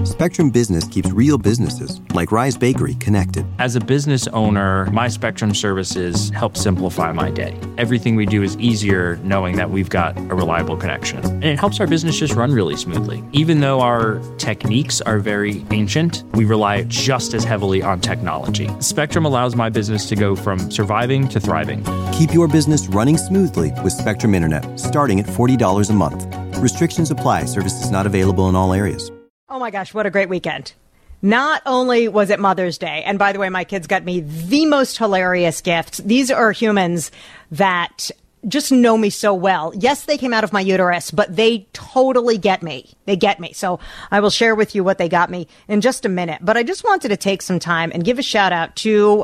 Spectrum Business keeps real businesses, like Rise Bakery, connected. As a business owner, my Spectrum services help simplify my day. Everything we do is easier knowing that we've got a reliable connection. And it helps our business just run really smoothly. Even though our techniques are very ancient, we rely just as heavily on technology. Spectrum allows my business to go from surviving to thriving. Keep your business running smoothly with Spectrum Internet, starting at $40 a month. Restrictions apply. Services not available in all areas. Oh my gosh, what a great weekend. Not only was it Mother's Day, and by the way, my kids got me the most hilarious gifts. These are humans that just know me so well. Yes, they came out of my uterus, but they totally get me. They get me. So I will share with you what they got me in just a minute. But I just wanted to take some time and give a shout out to,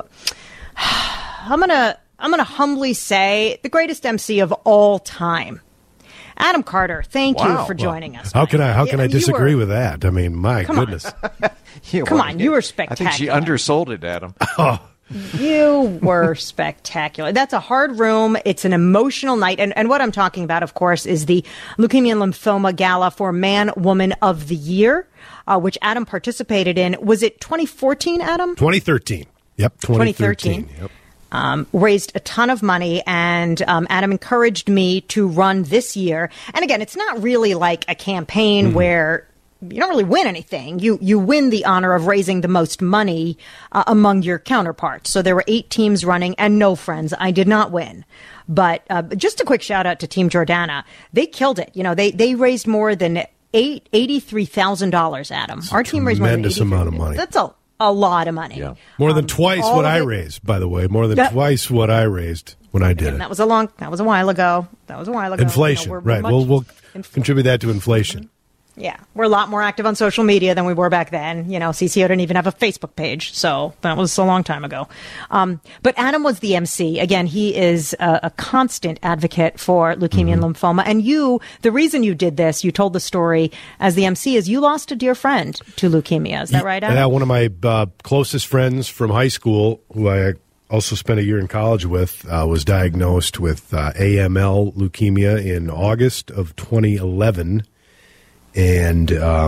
I'm gonna humbly say, the greatest MC of all time. Adam Carter, thank you for joining us. How can I disagree with that? I mean, my goodness. Come on, you were spectacular. I think she undersold it, Adam. You were spectacular. That's a hard room. It's an emotional night. And what I'm talking about, of course, is the Leukemia and Lymphoma Gala for Man, Woman of the Year, which Adam participated in. Was it 2014, Adam? 2013. Yep, 2013. Yep. Raised a ton of money, and Adam encouraged me to run this year. And again, it's not really like a campaign where you don't really win anything. You win the honor of raising the most money among your counterparts. So there were 8 teams running, and no, friends, I did not win. But just a quick shout out to Team Jordana. They killed it. You know, they raised more than $83,000, Adam. Our team raised more than tremendous amount of money. That's a lot of money. Yeah. More than twice what I raised, by the way. More than twice what I raised when I did it. That was a while ago. Inflation, right. We'll contribute that to inflation. Yeah. We're a lot more active on social media than we were back then. You know, CCO didn't even have a Facebook page. So that was a long time ago. But Adam was the MC. Again, he is a constant advocate for leukemia and lymphoma. And the reason you did this, you told the story as the MC, is you lost a dear friend to leukemia. Is that right, Adam? Yeah, one of my closest friends from high school, who I also spent a year in college with, was diagnosed with AML leukemia in August of 2011. And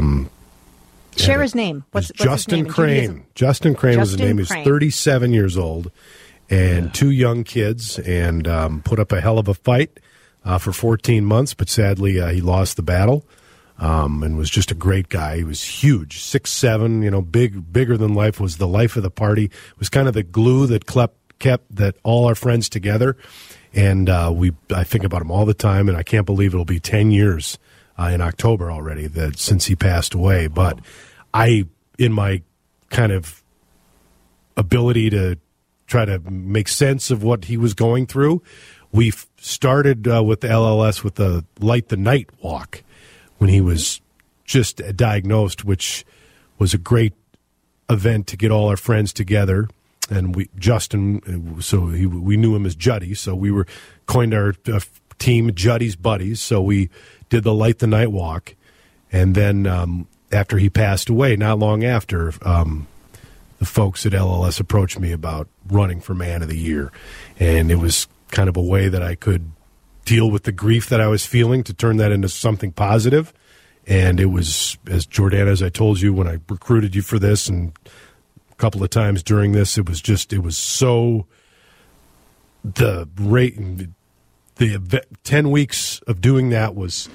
share his name. What's Justin his name? Crane. Justin Crane was his name. He was 37 years old and 2 young kids, and put up a hell of a fight for 14 months. But sadly, he lost the battle, and was just a great guy. He was huge, 6'7", you know, bigger than life. Was the life of the party. It was kind of the glue that kept that all our friends together. And I think about him all the time, and I can't believe it'll be 10 years. In October already, that since he passed away. But in my kind of ability to try to make sense of what he was going through, we started with the LLS with the Light the Night walk when he was just diagnosed, which was a great event to get all our friends together. And we knew him as Juddy, so we coined our team Juddy's Buddies. So we did the Light the Night walk, and then after he passed away, not long after, the folks at LLS approached me about running for Man of the Year, and it was kind of a way that I could deal with the grief that I was feeling to turn that into something positive. And it was, as Jordana, as I told you when I recruited you for this, and a couple of times during this, it was so the rate. The 10 weeks of doing that was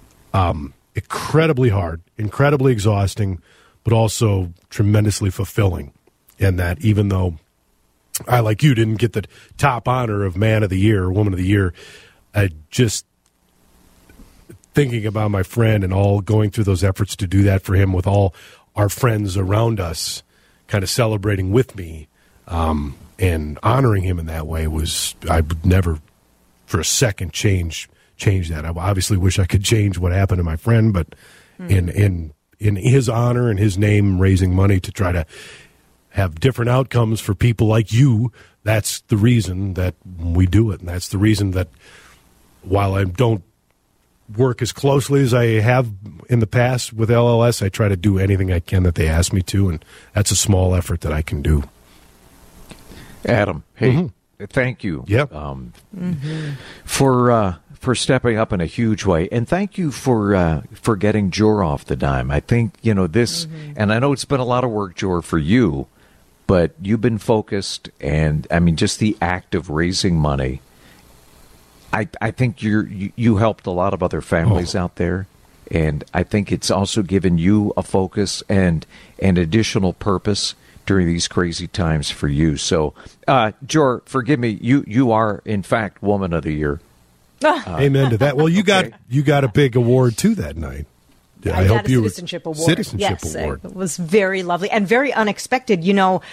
incredibly hard, incredibly exhausting, but also tremendously fulfilling. And that even though I, like you, didn't get the top honor of Man of the Year or Woman of the Year, I just thinking about my friend and all going through those efforts to do that for him with all our friends around us kind of celebrating with me and honoring him in that way I would never for a second change that. I obviously wish I could change what happened to my friend, but in his honor and his name, raising money to try to have different outcomes for people like you, that's the reason that we do it. And that's the reason that while I don't work as closely as I have in the past with LLS, I try to do anything I can that they ask me to, and that's a small effort that I can do. Adam, hey, thank you. Yep. For stepping up in a huge way, and thank you for getting Jor off the dime. I think this, and I know it's been a lot of work, Jor, for you, but you've been focused, and I mean, just the act of raising money. I think you helped a lot of other families out there, and I think it's also given you a focus and an additional purpose during these crazy times for you. So, Jor, forgive me. You are in fact Woman of the Year. Amen to that. Well, you got a big award too that night. I got a citizenship award. Award. It was very lovely and very unexpected.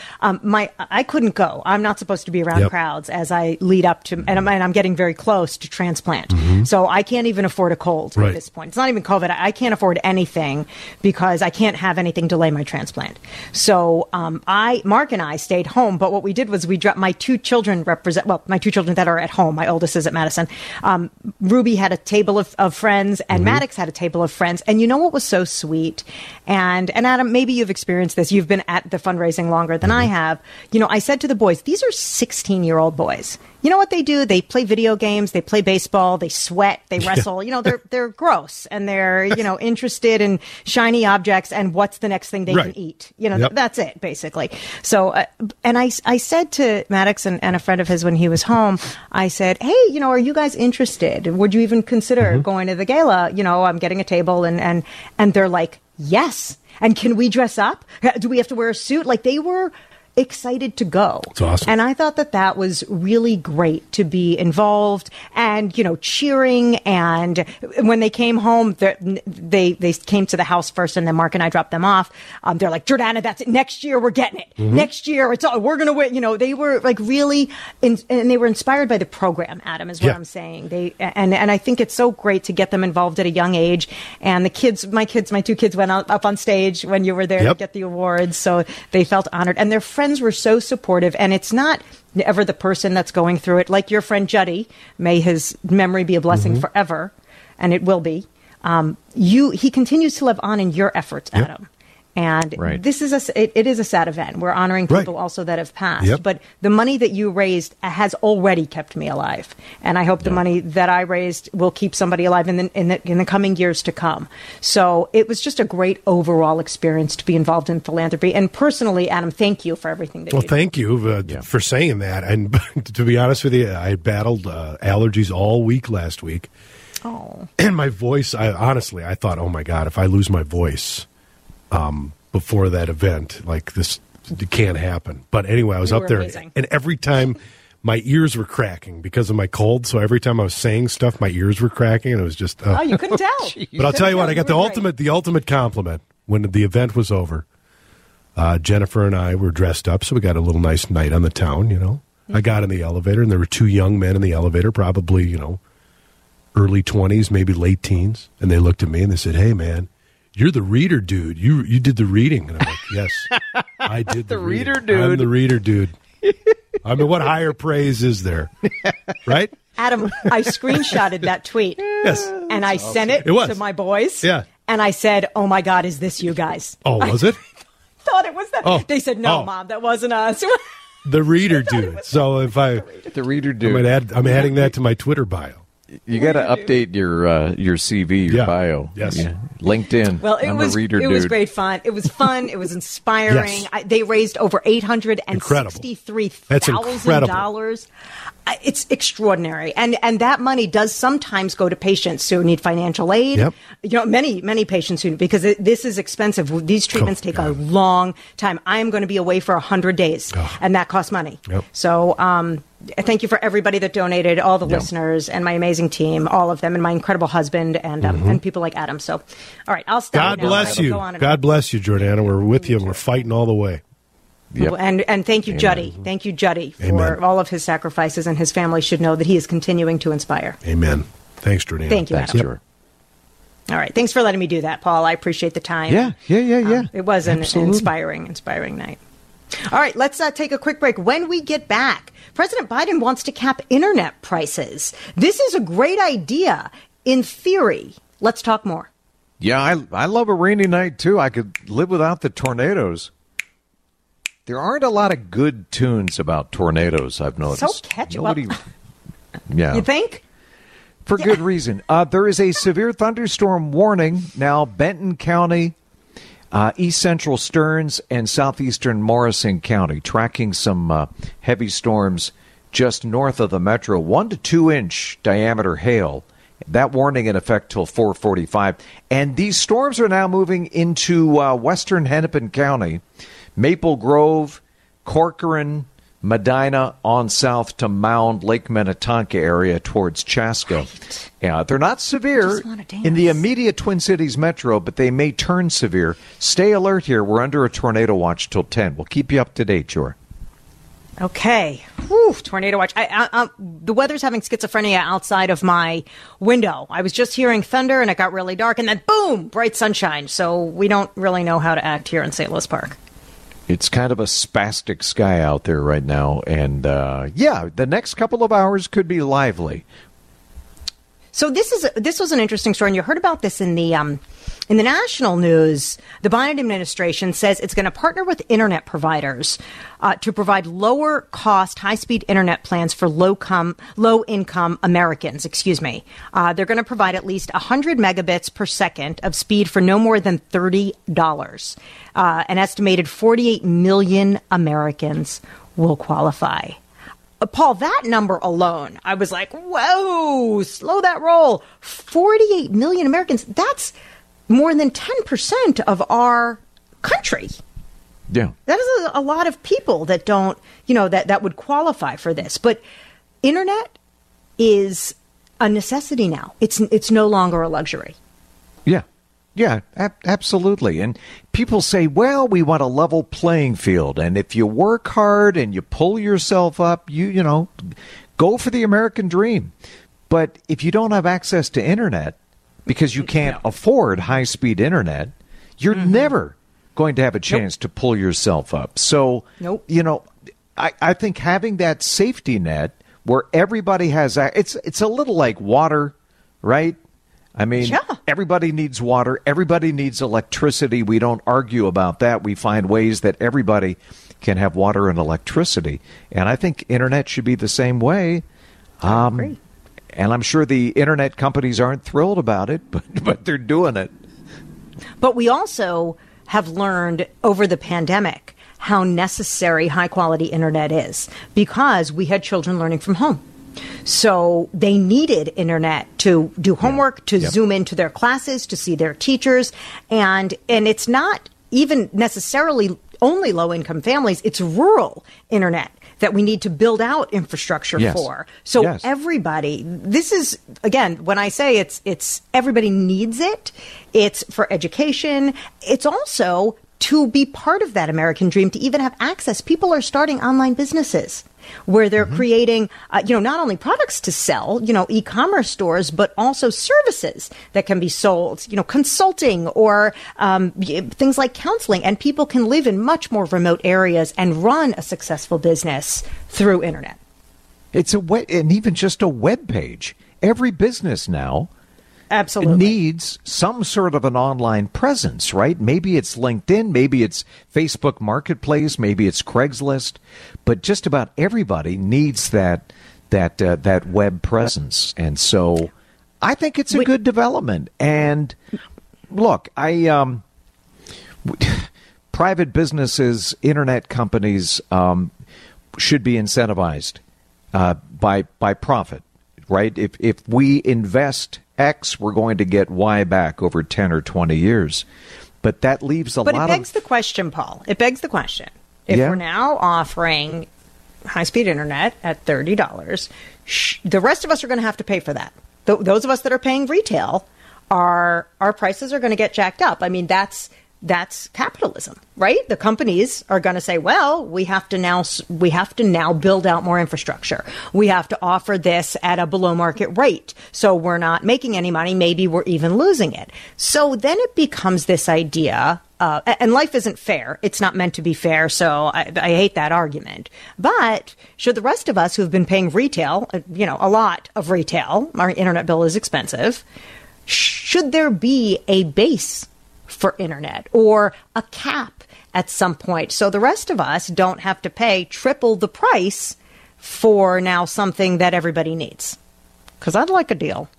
I couldn't go. I'm not supposed to be around crowds as I lead up to, and I'm getting very close to transplant. So I can't even afford a cold at this point. It's not even COVID. I can't afford anything because I can't have anything delay my transplant. So Mark and I stayed home. But what we did was we dropped my two children my two children that are at home. My oldest is at Madison. Ruby had a table of friends, and Maddox had a table of friends. And you know what was so sweet? And Adam, maybe you've experienced this. You've been at the fundraising longer than I have. I said to the boys, these are 16-year-old boys. You know what they do? They play video games, they play baseball, they sweat, they wrestle. They're gross, and they're, interested in shiny objects and what's the next thing they can eat. That's it, basically. So, and I said to Maddox and a friend of his when he was home, I said, hey, are you guys interested? Would you even consider going to the gala? I'm getting a table, and they're like, yes. And can we dress up? Do we have to wear a suit? Like, they were excited to go. It's awesome. And I thought that was really great to be involved and, cheering. And when they came home, they came to the house first, and then Mark and I dropped them off. They're like, Jordana, that's it. Next year, we're getting it. Next year, we're going to win. They were like really, and they were inspired by the program, Adam, is what I'm saying. And I think it's so great to get them involved at a young age. And my two kids went up on stage when you were there to get the awards. So they felt honored, and their friends were so supportive. And it's not ever the person that's going through it, like your friend Juddy, may his memory be a blessing forever, and it will be. He continues to live on in your efforts, Adam. And this is it is a sad event. We're honoring people also that have passed. But the money that you raised has already kept me alive, and I hope the money that I raised will keep somebody alive in the coming years to come. So it was just a great overall experience to be involved in philanthropy. And personally, Adam, thank you for everything that you did. Thank you for saying that. And to be honest with you, I battled allergies all week last week. Oh, and my voice. I thought, oh my God, if I lose my voice. Before that event, like this, it can't happen. But anyway, I was up there, and every time my ears were cracking because of my cold. So every time I was saying stuff, my ears were cracking, and it was just. You couldn't tell. But I'll tell you what, I got the ultimate compliment when the event was over. Jennifer and I were dressed up, so we got a little nice night on the town. I got in the elevator, and there were two young men in the elevator, probably early 20s, maybe late teens, and they looked at me and they said, "Hey, man. You're the reader dude. You did the reading." And I'm like, yes, I did the reader reading. dude. I'm the reader dude. I mean, what higher praise is there? Right? Adam, I screenshotted that tweet. Yes. And I sent it to my boys. Yeah. And I said, oh, my God, is this you guys? Oh, was it? I thought it was that. Oh. They said, no, Mom, that wasn't us. The reader dude. So if the reader dude. I'm adding that to my Twitter bio. You got to update your CV, your bio. Yes. Yeah. LinkedIn. Well, it was great fun. It was fun. It was inspiring. Yes. They raised over $863,000. It's extraordinary. And that money does sometimes go to patients who need financial aid. Yep. Many patients who, because this is expensive. These treatments take a long time. I am going to be away for 100 days, and that costs money. Yep. So, thank you for everybody that donated, all the listeners and my amazing team, all of them, and my incredible husband and people like Adam. So, all right, I'll stop. God bless you. God bless you, Jordana. We're with you, and we're fighting all the way. Yep. And thank you, Juddy. Thank you, Juddy, for all of his sacrifices, and his family should know that he is continuing to inspire. Amen. Thanks, Jordana. Thank you, Adam. Sure. All right. Thanks for letting me do that, Paul. I appreciate the time. Yeah. It was an inspiring night. All right, let's take a quick break. When we get back, President Biden wants to cap internet prices. This is a great idea in theory. Let's talk more. Yeah, I love a rainy night, too. I could live without the tornadoes. There aren't a lot of good tunes about tornadoes, I've noticed. So catchy. Yeah. You think? For good reason. There is a severe thunderstorm warning now. Benton County, East Central Stearns, and southeastern Morrison County tracking some heavy storms just north of the metro. 1 to 2 inch diameter hail. That warning in effect till 4:45. And these storms are now moving into western Hennepin County. Maple Grove, Corcoran, Medina on south to Mound, Lake Minnetonka area towards Chaska. Right. Yeah, they're not severe in the immediate Twin Cities metro, but they may turn severe. Stay alert here. We're under a tornado watch till 10. We'll keep you up to date, Jor. Okay. Whew, tornado watch. The weather's having schizophrenia outside of my window. I was just hearing thunder, and it got really dark, and then boom, bright sunshine. So we don't really know how to act here in St. Louis Park. It's kind of a spastic sky out there right now. And, the next couple of hours could be lively. So this was an interesting story, and you heard about this in the national news. The Biden administration says it's going to partner with internet providers to provide lower cost, high speed internet plans for low income Americans. They're going to provide at least 100 megabits per second of speed for no more than $30. An estimated 48 million Americans will qualify. Paul, that number alone, I was like, whoa, slow that roll. 48 million Americans. That's more than 10% of our country. Yeah. That is a lot of people that don't, that would qualify for this. But internet is a necessity now. It's no longer a luxury. Yeah. Yeah, absolutely. And people say, well, we want a level playing field. And if you work hard and you pull yourself up, you go for the American dream. But if you don't have access to internet because you can't afford high-speed internet, you're never going to have a chance to pull yourself up. So, I think having that safety net where everybody has it's a little like water, right? I mean, everybody needs water. Everybody needs electricity. We don't argue about that. We find ways that everybody can have water and electricity. And I think internet should be the same way. I agree. And I'm sure the internet companies aren't thrilled about it, but they're doing it. But we also have learned over the pandemic how necessary high-quality internet is because we had children learning from home. So they needed internet to do homework, to zoom into their classes, to see their teachers. And it's not even necessarily only low-income families. It's rural internet that we need to build out infrastructure for. So everybody, this is, again, when I say it's everybody needs it, it's for education. It's also to be part of that American dream, to even have access. People are starting online businesses where they're creating, not only products to sell, e-commerce stores, but also services that can be sold, consulting or things like counseling. And people can live in much more remote areas and run a successful business through internet. It's and even just a web page. Every business now absolutely needs some sort of an online presence, right? Maybe it's LinkedIn, maybe it's Facebook Marketplace, maybe it's Craigslist, but just about everybody needs that web presence. And so I think it's a good development. And look, private businesses, internet companies should be incentivized by profit, right? If we invest X, we're going to get Y back over 10 or 20 years. But that leaves a lot of... But it begs the question, Paul. It begs the question. If we're now offering high-speed internet at $30, the rest of us are going to have to pay for that. Those of us that are paying retail, our prices are going to get jacked up. I mean, that's capitalism, right? The companies are going to say, well, we have to now build out more infrastructure. We have to offer this at a below market rate. So we're not making any money. Maybe we're even losing it. So then it becomes this idea, and life isn't fair. It's not meant to be fair. So I hate that argument. But should the rest of us who have been paying retail, a lot of retail, our internet bill is expensive, should there be a base for internet, or a cap at some point, so the rest of us don't have to pay triple the price for now something that everybody needs. Because I'd like a deal.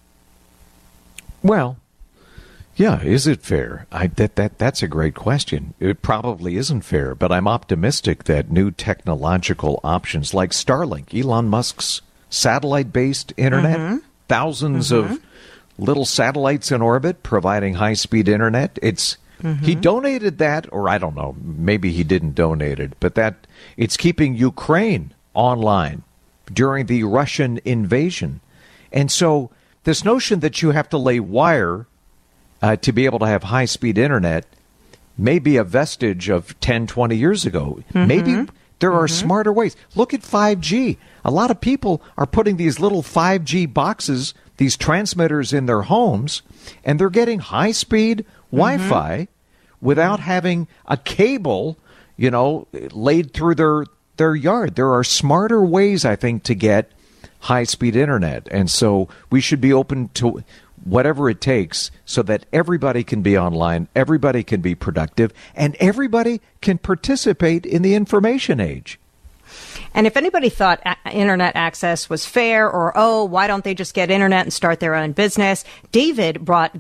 Well, yeah, is it fair? That's a great question. It probably isn't fair, but I'm optimistic that new technological options like Starlink, Elon Musk's satellite-based internet, thousands of little satellites in orbit providing high-speed internet. He donated that, or I don't know, maybe he didn't donate it, but that it's keeping Ukraine online during the Russian invasion. And so this notion that you have to lay wire to be able to have high-speed internet may be a vestige of 10, 20 years ago. Maybe there are smarter ways. Look at 5G. A lot of people are putting these little 5G boxes, these transmitters in their homes, and they're getting high-speed Wi-Fi without having a cable, laid through their yard. There are smarter ways, I think, to get high-speed internet. And so we should be open to whatever it takes so that everybody can be online, everybody can be productive, and everybody can participate in the information age. And if anybody thought internet access was fair or, why don't they just get internet and start their own business, David brought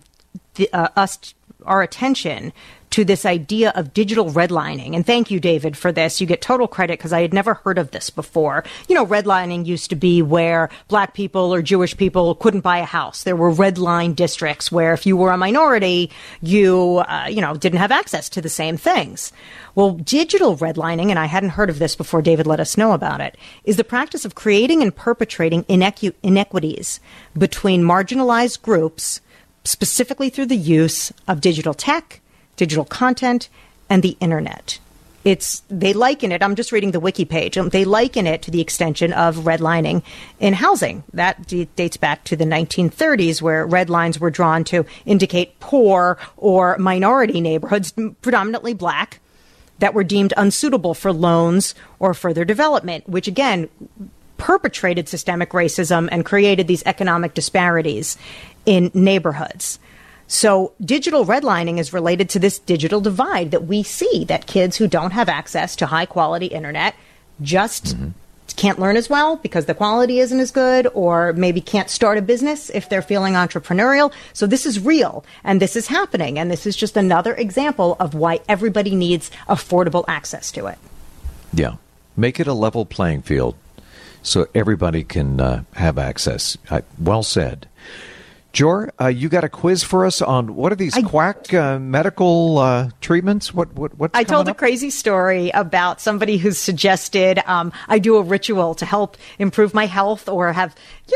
our attention to this idea of digital redlining. And thank you, David, for this. You get total credit because I had never heard of this before. Redlining used to be where black people or Jewish people couldn't buy a house. There were red line districts where if you were a minority, you didn't have access to the same things. Well, digital redlining, and I hadn't heard of this before David let us know about it, is the practice of creating and perpetrating inequities between marginalized groups, specifically through the use of digital tech, digital content, and the internet. They liken it, I'm just reading the wiki page, they liken it to the extension of redlining in housing. That dates back to the 1930s, where red lines were drawn to indicate poor or minority neighborhoods, predominantly black, that were deemed unsuitable for loans or further development, which again perpetrated systemic racism and created these economic disparities in neighborhoods. So digital redlining is related to this digital divide that we see, that kids who don't have access to high quality internet just can't learn as well because the quality isn't as good, or maybe can't start a business if they're feeling entrepreneurial. So this is real, and this is happening, and this is just another example of why everybody needs affordable access to it. Yeah. Make it a level playing field so everybody can have access. Well said. Jor, you got a quiz for us on what are these quack medical treatments? What's I told a crazy story about somebody who suggested I do a ritual to help improve my health or have,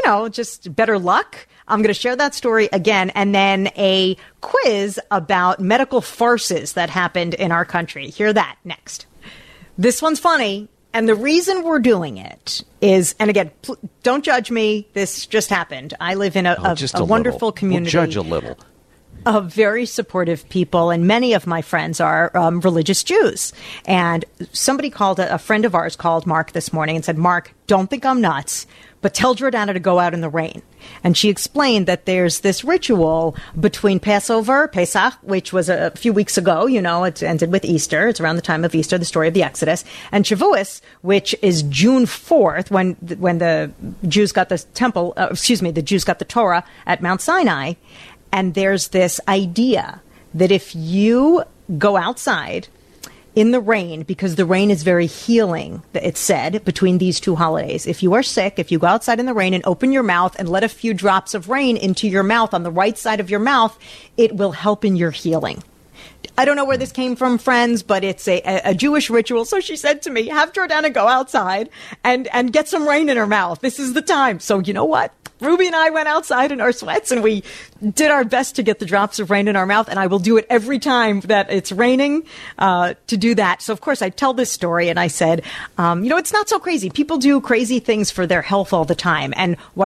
just better luck. I'm going to share that story again, and then a quiz about medical farces that happened in our country. Hear that next. This one's funny. And the reason we're doing it is, and again, don't judge me. This just happened. I live in a wonderful community. We'll judge a little. Of very supportive people, and many of my friends are religious Jews. And somebody called, a friend of ours called Mark this morning and said, Mark, don't think I'm nuts, but tell Jordana to go out in the rain. And she explained that there's this ritual between Passover, Pesach, which was a few weeks ago, it ended with Easter. It's around the time of Easter, the story of the Exodus, and Shavuos, which is June 4th, when the Jews got the Jews got the Torah at Mount Sinai. And there's this idea that if you go outside in the rain, because the rain is very healing, it's said, between these two holidays. If you are sick, if you go outside in the rain and open your mouth and let a few drops of rain into your mouth on the right side of your mouth, it will help in your healing. I don't know where this came from, friends, but it's a Jewish ritual. So she said to me, have Jordana go outside and get some rain in her mouth. This is the time. So you know what? Ruby and I went outside in our sweats and we did our best to get the drops of rain in our mouth. And I will do it every time that it's raining to do that. So, of course, I tell this story and I said, it's not so crazy. People do crazy things for their health all the time. And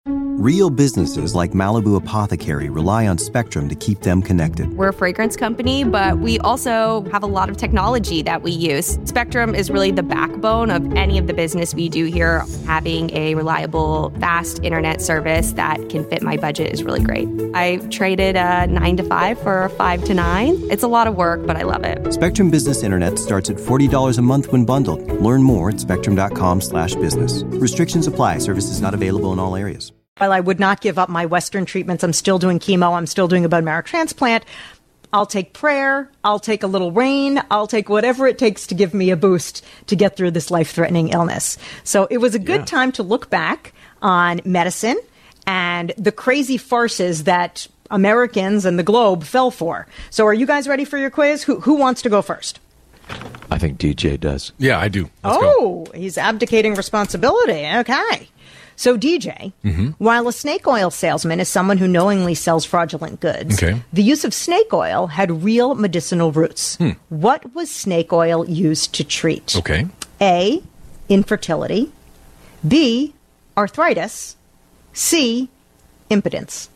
Real businesses like Malibu Apothecary rely on Spectrum to keep them connected. We're a fragrance company, but we also have a lot of technology that we use. Spectrum is really the backbone of any of the business we do here. Having a reliable, fast internet service that can fit my budget is really great. I traded a 9 to 5 for a 5 to 9. It's a lot of work, but I love it. Spectrum Business Internet starts at $40 a month when bundled. Learn more at spectrum.com/business. Restrictions apply. Services not available in all areas. While I would not give up my Western treatments, I'm still doing chemo, I'm still doing a bone marrow transplant. I'll take prayer, I'll take a little rain, I'll take whatever it takes to give me a boost to get through this life-threatening illness. So it was a good time to look back on medicine and the crazy farces that Americans and the globe fell for. So are you guys ready for your quiz? Who wants to go first? I think DJ does. Yeah, I do. Let's go. He's abdicating responsibility. Okay. So, DJ, while a snake oil salesman is someone who knowingly sells fraudulent goods, the use of snake oil had real medicinal roots. What was snake oil used to treat? Okay. A, infertility. B, arthritis. C, impotence.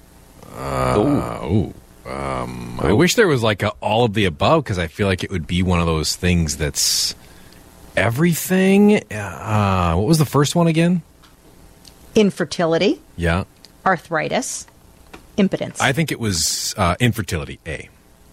I wish there was like all of the above, because I feel like it would be one of those things that's everything. What was the first one again? Infertility. Yeah. Arthritis. Impotence. I think it was infertility, A.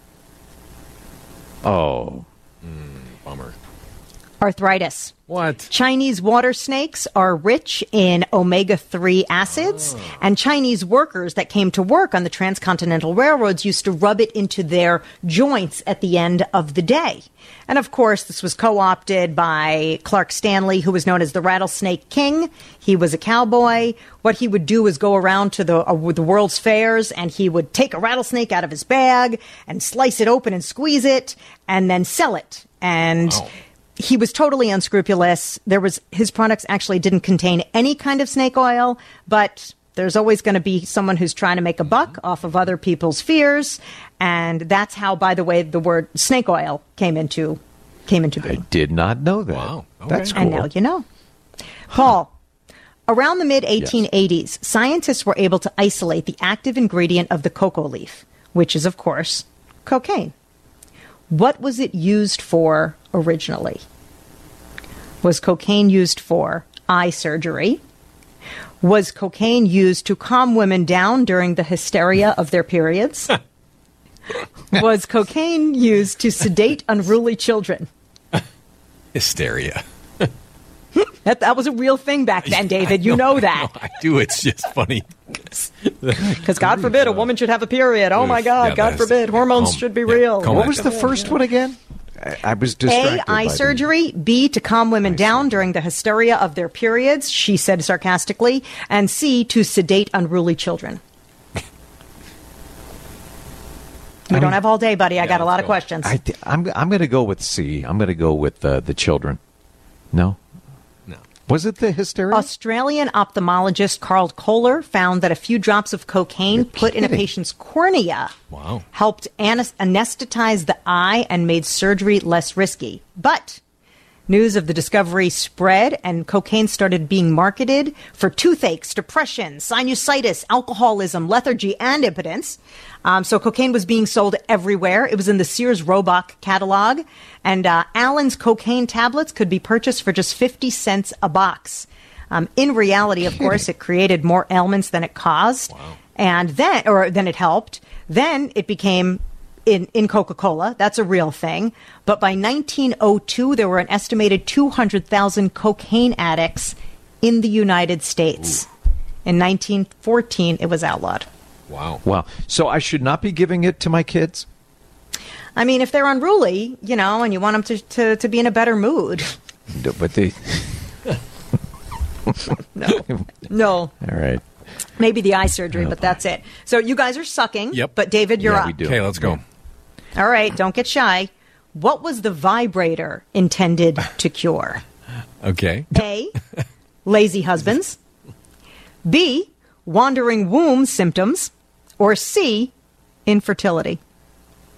Oh. Bummer. Arthritis. What? Chinese water snakes are rich in omega-3 acids, and Chinese workers that came to work on the transcontinental railroads used to rub it into their joints at the end of the day. And of course, this was co-opted by Clark Stanley, who was known as the Rattlesnake King. He was a cowboy. What he would do is go around to the world's fairs, and he would take a rattlesnake out of his bag and slice it open and squeeze it, and then sell it. And he was totally unscrupulous. His products actually didn't contain any kind of snake oil, but there's always going to be someone who's trying to make a buck off of other people's fears. And that's how, by the way, the word snake oil came into being. I did not know that. Wow. Okay. That's cool. And now you know. Paul, around the mid-1880s, scientists were able to isolate the active ingredient of the cocoa leaf, which is, of course, cocaine. What was it used for originally? Was cocaine used for eye surgery? Was cocaine used to calm women down during the hysteria of their periods? Was cocaine used to sedate unruly children? Hysteria. That was a real thing back then, David. You know that. No, I do. It's just funny. Because God forbid a woman should have a period. Oh, my God. God forbid. Hormones should be real. What was the first one again? I was distracted. A, eye surgery. B, to calm women down during the hysteria of their periods, she said sarcastically. And C, to sedate unruly children. We don't have all day, buddy. I got a lot of questions. I'm going to go with C. I'm going to go with the children. No? No. Was it the hysteria? Australian ophthalmologist Carl Kohler found that a few drops of cocaine put in a patient's cornea helped anesthetize the eye and made surgery less risky. But news of the discovery spread, and cocaine started being marketed for toothaches, depression, sinusitis, alcoholism, lethargy, and impotence. So cocaine was being sold everywhere. It was in the Sears Roebuck catalog. And Allen's cocaine tablets could be purchased for just 50 cents a box. In reality, of course, it created more ailments than it caused. And then it helped. Then it became in Coca-Cola. That's a real thing. But by 1902, there were an estimated 200,000 cocaine addicts in the United States. In 1914, it was outlawed. Wow. So I should not be giving it to my kids? I mean, if they're unruly, and you want them to be in a better mood. But they... No. All right. Maybe the eye surgery, but that's it. So you guys are sucking. Yep. But David, you're up. Okay, let's go. All right, don't get shy. What was the vibrator intended to cure? Okay. A, lazy husbands. B, wandering womb symptoms. Or C, infertility.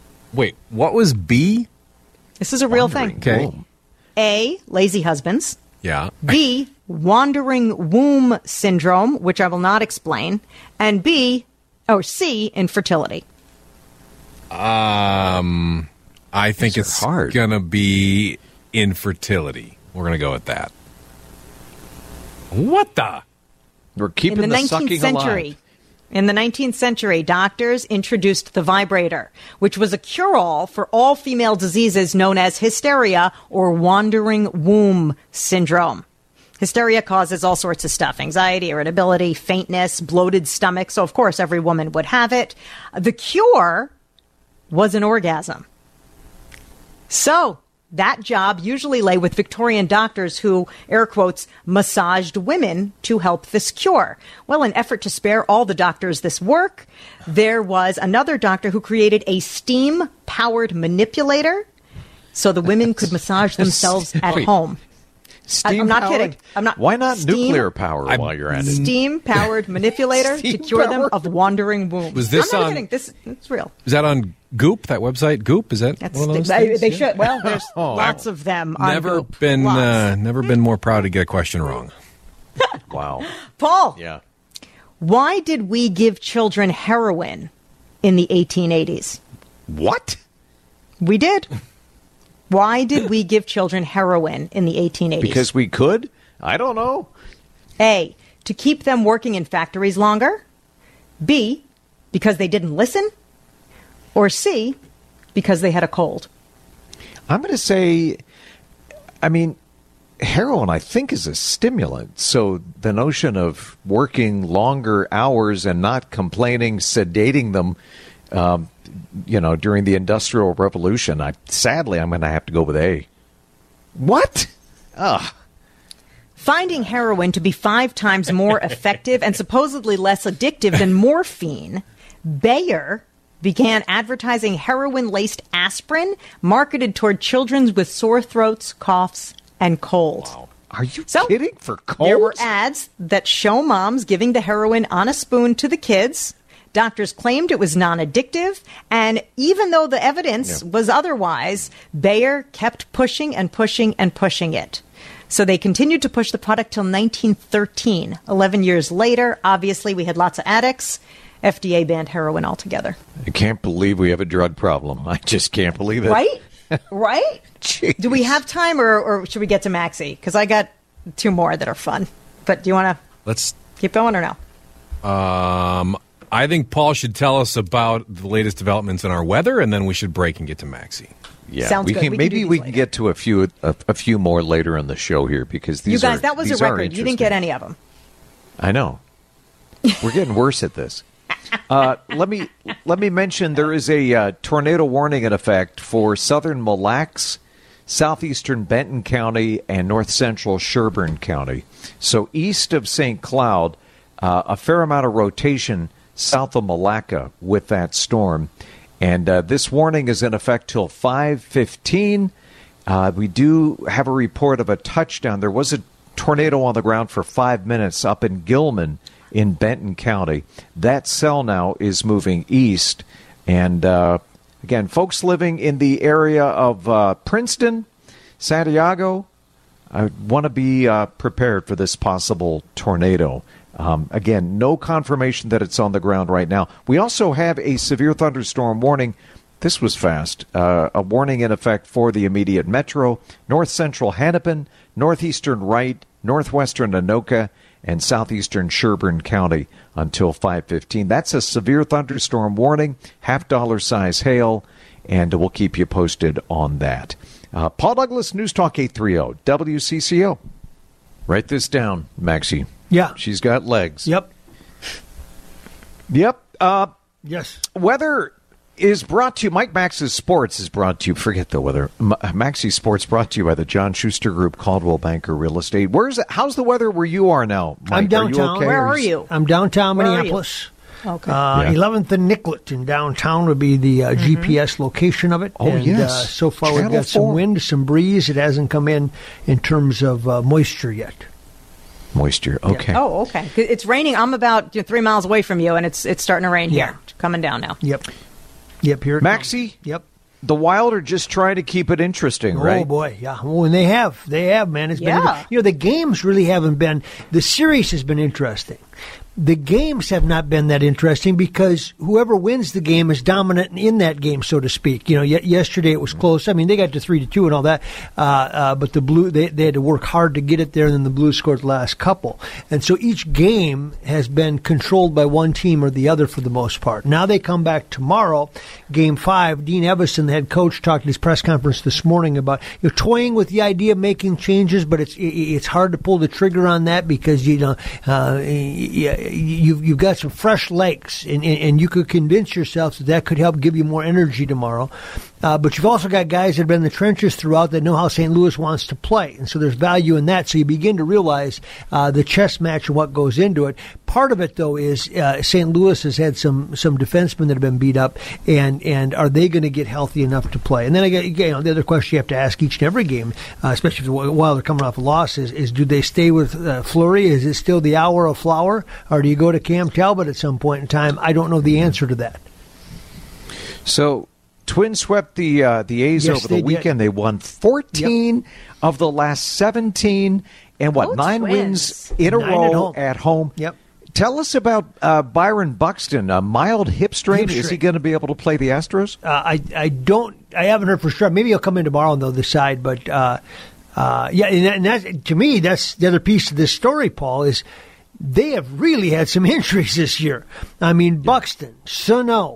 Wait, what was B? This is a real thing. Okay. A, lazy husbands. Yeah. B, wandering womb syndrome, which I will not explain, and C, infertility. I think it's going to be infertility. We're going to go with that. What the? We're keeping the sucking alive. In the 19th century, doctors introduced the vibrator, which was a cure-all for all female diseases known as hysteria or wandering womb syndrome. Hysteria causes all sorts of stuff: anxiety, irritability, faintness, bloated stomach. So, of course, every woman would have it. The cure was an orgasm. So that job usually lay with Victorian doctors who, air quotes, massaged women to help this cure. Well, in effort to spare all the doctors this work, there was another doctor who created a steam-powered manipulator so the women could massage themselves at home. I'm not kidding. Why not nuclear power while you're at it? Steam-powered manipulator to cure them of wandering wombs. Was this I'm not kidding. It's real. Is that on Goop, that website? Goop? Is that one of those things? They should. Well, there's lots of them on Goop. Never been more proud to get a question wrong. Wow. Paul. Yeah. Why did we give children heroin in the 1880s? What? We did. Why did we give children heroin in the 1880s? Because we could? I don't know. A, to keep them working in factories longer. B, because they didn't listen. Or C, because they had a cold. I'm going to say, heroin, I think, is a stimulant. So the notion of working longer hours and not complaining, sedating them, during the Industrial Revolution, sadly, I'm going to have to go with A. What? Ugh. Finding heroin to be 5 times more effective and supposedly less addictive than morphine, Bayer began advertising heroin-laced aspirin marketed toward children with sore throats, coughs, and colds. Wow. Are you kidding? For colds? There were ads that show moms giving the heroin on a spoon to the kids. Doctors claimed it was non-addictive, and even though the evidence was otherwise, Bayer kept pushing and pushing and pushing it. So they continued to push the product till 1913. 11 years later, obviously, we had lots of addicts. FDA banned heroin altogether. I can't believe we have a drug problem. I just can't believe it. Right? Right? Do we have time, or should we get to Maxie? Because I got 2 more that are fun. But do you want to Let's keep going or no? I think Paul should tell us about the latest developments in our weather, and then we should break and get to Maxie. Yeah, sounds good. Maybe we can get to a few more later in the show here, because these you guys, that was a record. You didn't get any of them. I know. We're getting worse at this. Let me mention there is a tornado warning in effect for southern Mille Lacs, southeastern Benton County, and north central Sherburne County. So east of St. Cloud, a fair amount of rotation south of Malacca with that storm. And this warning is in effect till 5:15. We do have a report of a touchdown. There was a tornado on the ground for 5 minutes up in Gilman in Benton County. That cell now is moving east. And again, folks living in the area of Princeton, Santiago, I want to be prepared for this possible tornado. Again, no confirmation that it's on the ground right now. We also have a severe thunderstorm warning. This was fast. A warning in effect for the immediate metro, north central Hennepin, northeastern Wright, northwestern Anoka, and southeastern Sherburne County until 5:15. That's a severe thunderstorm warning, $50 size hail, and we'll keep you posted on that. Paul Douglas, News Talk 830, WCCO. Write this down, Maxie. Yeah. She's got legs. Yep. Yes. Weather is brought to you. Mike Max's Sports is brought to you. Forget the weather. Maxie's Sports brought to you by the John Schuster Group, Caldwell Banker Real Estate. How's the weather where you are now, Mike? I'm downtown. Are you okay? Where are you? I'm downtown Minneapolis. Okay. 11th and Nicollet in downtown would be the GPS location of it. Oh, and, yes. So far Channel we've got 4. some wind, some breeze. It hasn't come in terms of moisture yet. Moisture, okay. Oh, okay. It's raining. I'm about 3 miles away from you, and it's starting to rain here. It's coming down now. Yep, here it Maxie? comes. Yep. the Wild are just trying to keep it interesting, right? Oh boy, yeah. Well, and they have, man. It's been, the games really haven't been. The series has been interesting. The games have not been that interesting because whoever wins the game is dominant in that game, so to speak. Yesterday it was close. I mean, they got to 3-2 and all that, but the Blue they had to work hard to get it there, and then the Blues scored the last couple. And so each game has been controlled by one team or the other for the most part. Now they come back tomorrow, Game 5. Dean Evason, the head coach, talked at his press conference this morning about toying with the idea of making changes, but it's hard to pull the trigger on that because you've got some fresh legs, and you could convince yourself that could help give you more energy tomorrow. But you've also got guys that have been in the trenches throughout that know how St. Louis wants to play, and so there's value in that. So you begin to realize the chess match and what goes into it. Part of it, though, is St. Louis has had some defensemen that have been beat up, and are they going to get healthy enough to play? And then the other question you have to ask each and every game, especially while they're coming off a loss, is do they stay with Fleury? Is it still the hour of Flower, or do you go to Cam Talbot at some point in time? I don't know the answer to that. So Twins swept the A's over the weekend. They won 14 of the last 17, and 9 wins in a row at home. Yep. Tell us about Byron Buxton, a mild hip strain. Is he going to be able to play the Astros? I haven't heard for sure. Maybe he'll come in tomorrow on the other side. But and that, to me, that's the other piece of this story, Paul, is they have really had some injuries this year. I mean, Buxton, Sano,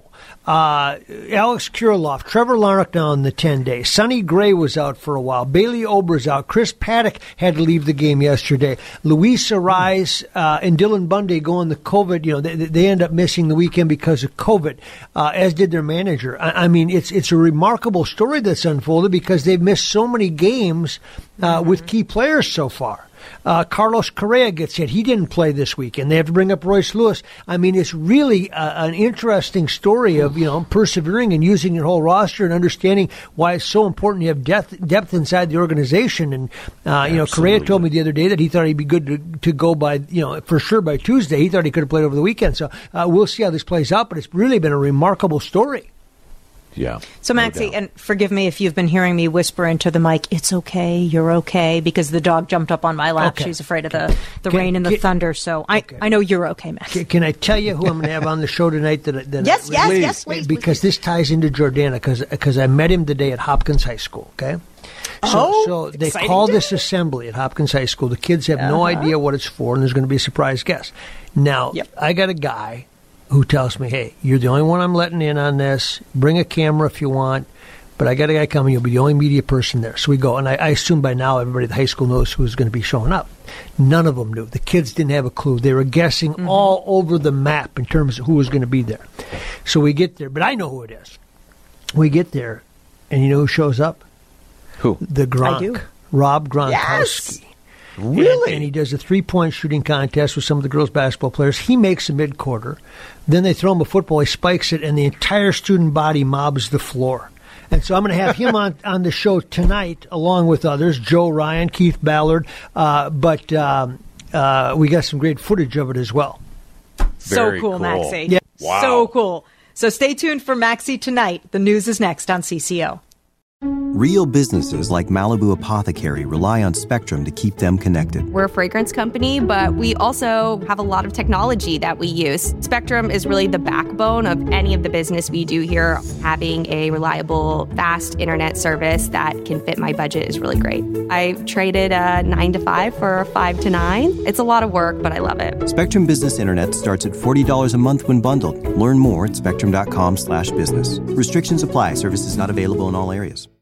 Alex Kirilloff, Trevor Larnach now on the 10-day. Sonny Gray was out for a while. Bailey Ober's out. Chris Paddock had to leave the game yesterday. Luis Arraez and Dylan Bundy go on the COVID. They end up missing the weekend because of COVID, as did their manager. I mean, it's a remarkable story that's unfolded because they've missed so many games with key players so far. Carlos Correa gets hit. He didn't play this weekend. They have to bring up Royce Lewis. I mean, it's really an interesting story of, persevering and using your whole roster and understanding why it's so important to have depth inside the organization. And, Correa told me the other day that he thought he'd be good to go by, for sure by Tuesday. He thought he could have played over the weekend. So we'll see how this plays out, but it's really been a remarkable story. Yeah. So, Maxie, and forgive me if you've been hearing me whisper into the mic, it's okay, you're okay, because the dog jumped up on my lap. Okay. She's afraid of the rain and the thunder. So I know you're okay, Maxie. Can I tell you who I'm going to have on the show tonight? Yes, please. Because this ties into Jordana, because I met him today at Hopkins High School, okay? So they call this assembly at Hopkins High School. The kids have no idea what it's for, and there's going to be a surprise guest. Now, I got a guy who tells me, hey, you're the only one I'm letting in on this. Bring a camera if you want. But I got a guy coming. You'll be the only media person there. So we go. And I assume by now everybody at the high school knows who's going to be showing up. None of them knew. The kids didn't have a clue. They were guessing all over the map in terms of who was going to be there. So we get there. But I know who it is. We get there. And you know who shows up? Who? The Gronk. I do. Rob Gronkowski. Yes! Really? And he does a 3-point shooting contest with some of the girls' basketball players. He makes a mid-quarter. Then they throw him a football. He spikes it, and the entire student body mobs the floor. And so I'm going to have him on the show tonight, along with others, Joe Ryan, Keith Ballard. But we got some great footage of it as well. So cool, Maxie. Yeah. Wow. So cool. So stay tuned for Maxie tonight. The news is next on CCO. Real businesses like Malibu Apothecary rely on Spectrum to keep them connected. We're a fragrance company, but we also have a lot of technology that we use. Spectrum is really the backbone of any of the business we do here. Having a reliable, fast internet service that can fit my budget is really great. I traded a 9 to 5 for a 5 to 9. It's a lot of work, but I love it. Spectrum Business Internet starts at $40 a month when bundled. Learn more at spectrum.com/business. Restrictions apply. Services not available in all areas.